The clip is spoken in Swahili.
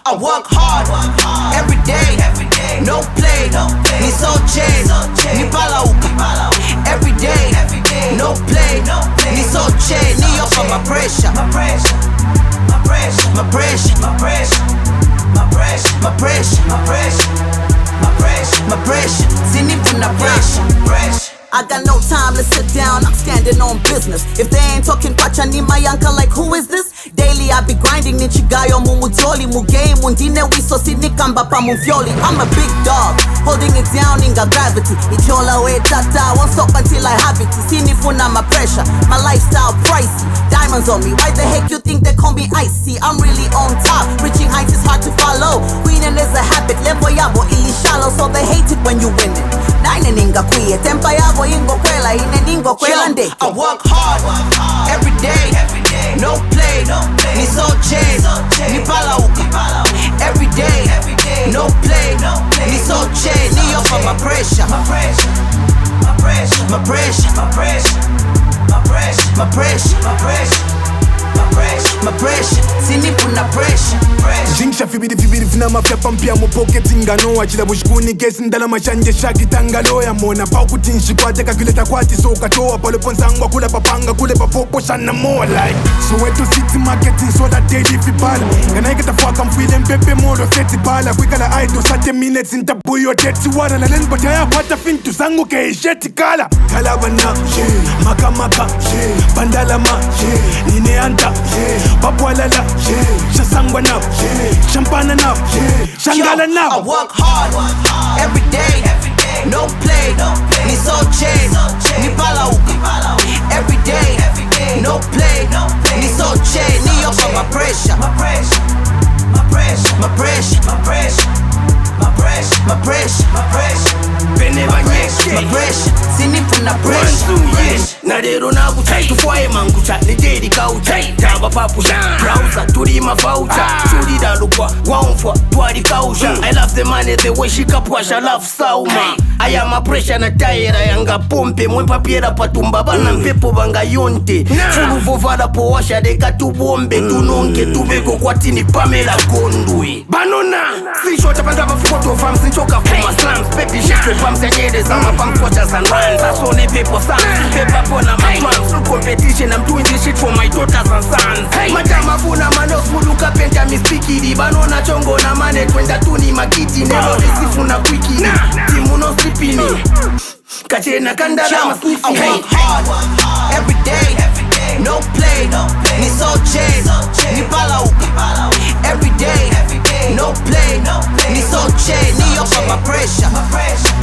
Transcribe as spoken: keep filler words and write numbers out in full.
I work hard every day, no play. Ni so chain, ni pala uki. Every day, no play. Ni so chain, ni yo for my pressure, my pressure, my pressure, my pressure, my pressure, my pressure, my pressure, my pressure, my pressure, my pressure. Sini puna pressure, pressure. I got no time to sit down, I'm standing on business. If they ain't talking pacha ni my uncle, like who is this? Daily I be grinding nichigayo mumutoli mugame mundine wiso sinikamba pa mufyoli. I'm a big dog, holding it down in gravity. Ichola we tata, won't stop until I have it. Sinifuna my pressure, my lifestyle pricey. Diamonds on me, why the heck you think they call me icy? I'm really on top, reaching heights is hard to follow. Winning is a habit, level yabo ili shallow. So they hate it when you win it. Nine ninga kwiye, tempa yabo ingo kwela, ine ningo kwela ndeke. I work hard every day, no play. Ni so chain, ni pala uki. Every day, no play. Ni so chain, ni yo for my pressure, my pressure, my pressure, my pressure, my pressure, my pressure, my pressure, my pressure, my pressure, my pressure. Sini puna pressure, pressure. Jinksha fibidi fibidi fina mafya pampia mo pocket ingano achila bushkuni kesi ndala mashanje shaki tangalo ya mona pa kutinshi kwate kakileta kwati so katoa pale ponsangwa kule papanga kule papopo shana more like so wetu city marketing so that daily fibala kana ikata fuck I'm feeling pepe molo seti bala kwikala idol thirty minutes intapu yo thirty wara la lens but ya pata fintu zangu ke sheti kala kala bana yeah maka maka yeah bandala ma yeah nine anta yeah papwala la yeah shasangwa na yeah champagne now, yeah. Shangala now. I work hard every day, no play. Ni so chain, ni pala uki. Every day, no play. Ni so chain, ni yo for my pressure, my pressure, my pressure, my pressure, my pressure, my pressure, my pressure, my pressure, my pressure. Sini puna pressure. Nadero na kutai tufuae mangucha Nideri kauchai Tamba papusha Browser turi mafaucha Churi da lukwa Waumfwa Tuari kausha I love the money the way she kapwasha Love sauma I am a pressure na taira Yanga pompe Mwepa piera patumba Bana mpepo banga yonte Fulu vovada po washa Deka tubombe Tunonke tubeko kwa tini Pamela Gondwe Banona Si shota pandaba Fukoto fam Si choka fuma slams Pepi shikwe Pam senyede Sama pam squatchers and runs Asone pepo sam Pepa pona my plans Through competition I'm doing this shit for my daughters and sons hey. Majama funa manos Muluka penta mispikidi Banona chongo na mane Twenda tuni makiti Nelo resifu na kwiki Timu no slipini Kachena kandala ma sniffy I work hard every day, no play. Ni so chain, ni pala uki. Every day, no play. Ni so chain, ni yo for my pressure, my pressure,